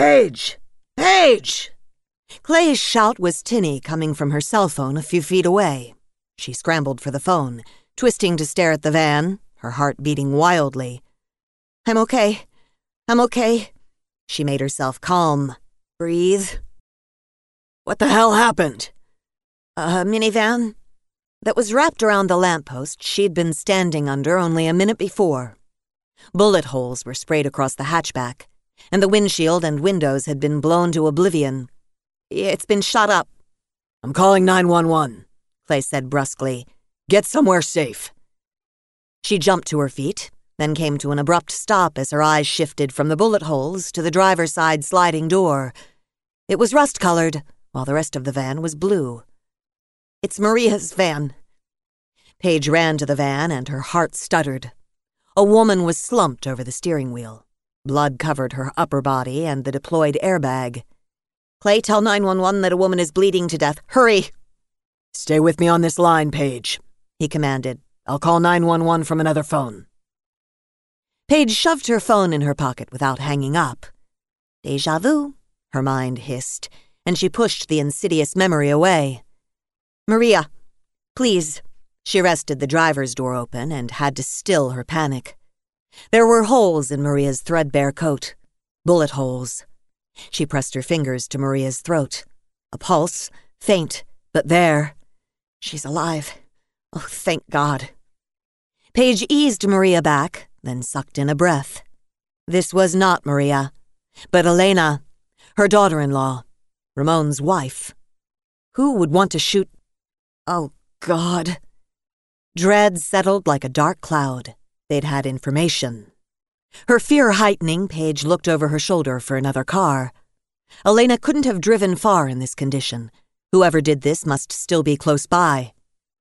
Paige! Paige! Clay's shout was tinny coming from her cell phone a few feet away. She scrambled for the phone, twisting to stare at the van, her heart beating wildly. I'm okay. She made herself calm. Breathe. What the hell happened? A minivan that was wrapped around the lamppost she'd been standing under only a minute before. Bullet holes were sprayed across the hatchback, and the windshield and windows had been blown to oblivion. It's been shot up. I'm calling 911, Clay said brusquely. Get somewhere safe. She jumped to her feet, then came to an abrupt stop as her eyes shifted from the bullet holes to the driver's side sliding door. It was rust-colored, while the rest of the van was blue. It's Maria's van. Paige ran to the van, and her heart stuttered. A woman was slumped over the steering wheel. Blood covered her upper body and the deployed airbag. Clay, tell 911 that a woman is bleeding to death. Hurry! Stay with me on this line, Paige, he commanded. I'll call 911 from another phone. Paige shoved her phone in her pocket without hanging up. Déjà vu, her mind hissed, and she pushed the insidious memory away. Maria, please. She wrested the driver's door open and had to still her panic. There were holes in Maria's threadbare coat. Bullet holes. She pressed her fingers to Maria's throat. A pulse, faint, but there. She's alive. Oh, thank God. Paige eased Maria back, then sucked in a breath. This was not Maria, but Elena, her daughter-in-law, Ramon's wife. Who would want to shoot? Oh, God. Dread settled like a dark cloud. They'd had information. Her fear heightening, Paige looked over her shoulder for another car. Elena couldn't have driven far in this condition. Whoever did this must still be close by.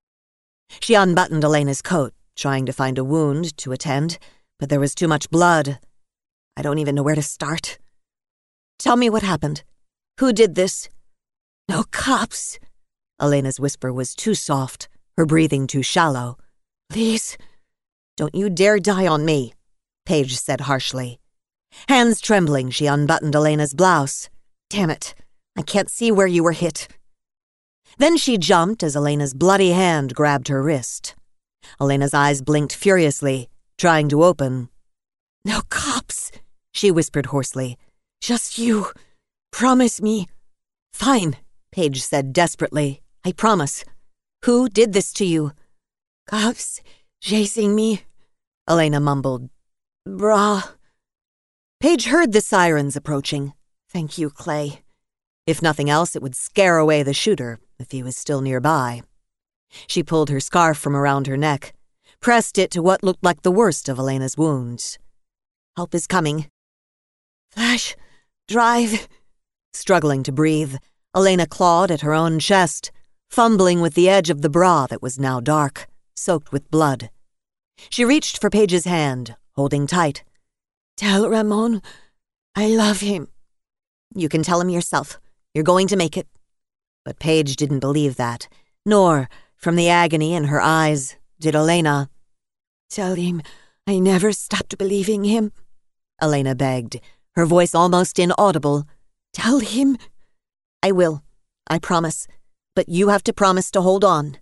She unbuttoned Elena's coat, trying to find a wound to attend, but there was too much blood. I don't even know where to start. Tell me what happened. Who did this? No cops. Elena's whisper was too soft, her breathing too shallow. Please. Don't you dare die on me, Paige said harshly. Hands trembling, she unbuttoned Elena's blouse. Damn it, I can't see where you were hit. Then she jumped as Elena's bloody hand grabbed her wrist. Elena's eyes blinked furiously, trying to open. No cops, she whispered hoarsely. Just you. Promise me. Fine, Paige said desperately. I promise. Who did this to you? Cops chasing me, Elena mumbled. Brah. Paige heard the sirens approaching. Thank you, Clay. If nothing else, it would scare away the shooter if he was still nearby. She pulled her scarf from around her neck, pressed it to what looked like the worst of Elena's wounds. Help is coming. Flash, drive. Struggling to breathe, Elena clawed at her own chest, fumbling with the edge of the bra that was now dark, soaked with blood. She reached for Paige's hand, holding tight. Tell Ramon I love him. You can tell him yourself. You're going to make it. But Paige didn't believe that, nor, from the agony in her eyes, did Elena. Tell him I never stopped believing him, Elena begged, her voice almost inaudible. Tell him. I will, I promise, but you have to promise to hold on.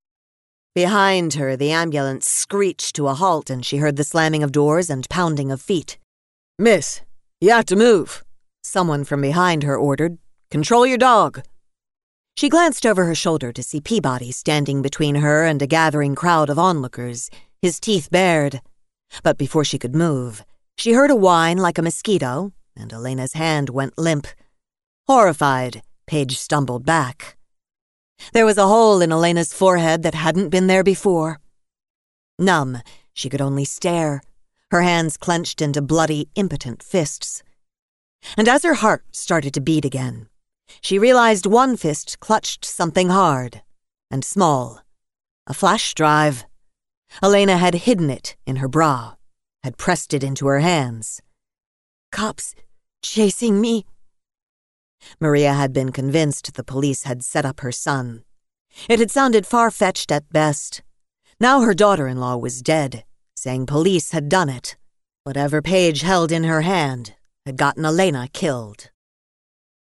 Behind her, the ambulance screeched to a halt and she heard the slamming of doors and pounding of feet. Miss, you have to move, someone from behind her ordered. Control your dog. She glanced over her shoulder to see Peabody standing between her and a gathering crowd of onlookers, his teeth bared. But before she could move, she heard a whine like a mosquito, and Elena's hand went limp. Horrified, Paige stumbled back. There was a hole in Elena's forehead that hadn't been there before. Numb, she could only stare, her hands clenched into bloody, impotent fists. And as her heart started to beat again, she realized one fist clutched something hard and small. A flash drive. Elena had hidden it in her bra, had pressed it into her hands. Cops chasing me. Maria had been convinced the police had set up her son. It had sounded far-fetched at best. Now her daughter-in-law was dead, saying police had done it. Whatever Paige held in her hand had gotten Elena killed.